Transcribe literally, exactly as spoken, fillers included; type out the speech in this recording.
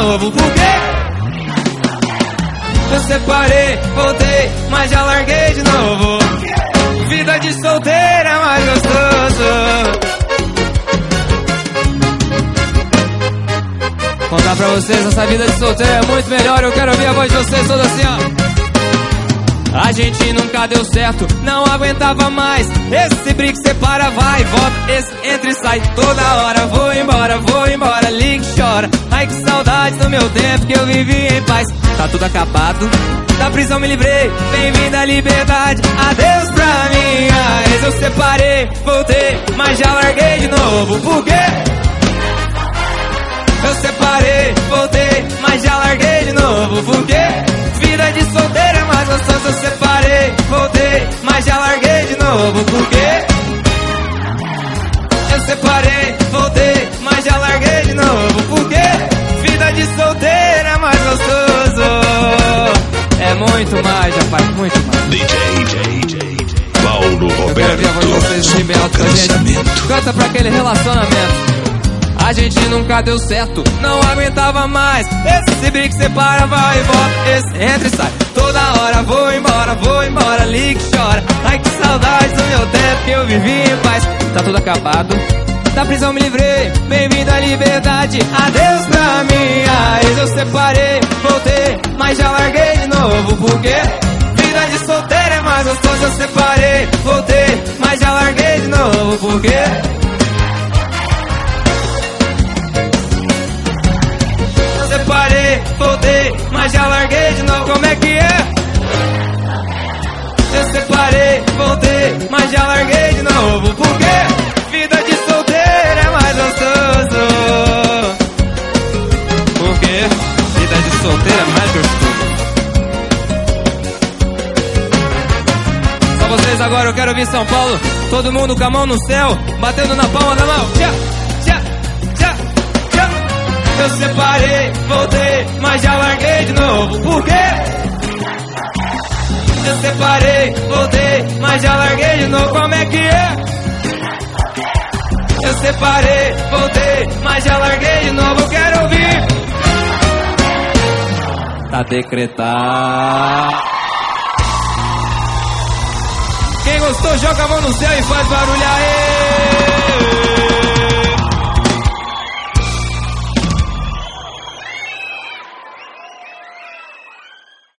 novo. Por quê? Eu separei, voltei, mas já larguei de novo. Vida de solteira é mais gostoso. Contar pra vocês, essa vida de solteiro é muito melhor. Eu quero ouvir a voz de vocês toda assim, ó. A gente nunca deu certo, não aguentava mais. Esse brick separa, vai e volta, esse entra e sai. Toda hora vou embora, vou embora, liga e chora. Ai que saudade do meu tempo que eu vivi em paz. Tá tudo acabado, da prisão me livrei, bem-vinda à liberdade. Adeus pra minha ex, eu separei, voltei, mas já larguei de novo. Por quê? Eu separei, voltei, mas já larguei de novo. Por quê? Vida de solteira é mais gostosa. Eu separei, voltei, mas já larguei de novo. Por quê? Eu separei, voltei, mas já larguei de novo. Por quê? Vida de solteira é mais gostoso. É muito mais, rapaz, muito mais. D J, D J, Paulo Roberto. Eu quero ver a voz de vocês assim bem alto pra gente. Canta pra aquele relacionamento. A gente nunca deu certo, não aguentava mais. Esse brick separa, vai e volta, esse entra e sai. Toda hora vou embora, vou embora, liga e chora. Ai que saudade do meu tempo que eu vivi em paz. Tá tudo acabado, da prisão me livrei, bem-vindo à liberdade. Adeus pra minha ex, eu separei, voltei, mas já larguei de novo. Por quê? Vida de solteira é mais gostosa. Eu separei, voltei, mas já larguei de novo. Por quê? Separei, voltei, mas já larguei de novo. Como é que é? Eu separei, voltei, mas já larguei de novo. Por quê? Vida de solteira é mais gostoso. Por quê? Vida de solteira é mais gostoso. Só vocês agora, eu quero ouvir São Paulo. Todo mundo com a mão no céu, batendo na palma da mão. Tchá, tchá, tchá, tchá. Eu separei, voltei, mas já larguei de novo. Por quê? Eu separei, voltei, mas já larguei de novo. Como é que é? Eu separei, voltei, mas já larguei de novo. Eu quero ouvir. Tá decretado. Quem gostou, joga a mão no céu e faz barulho aí.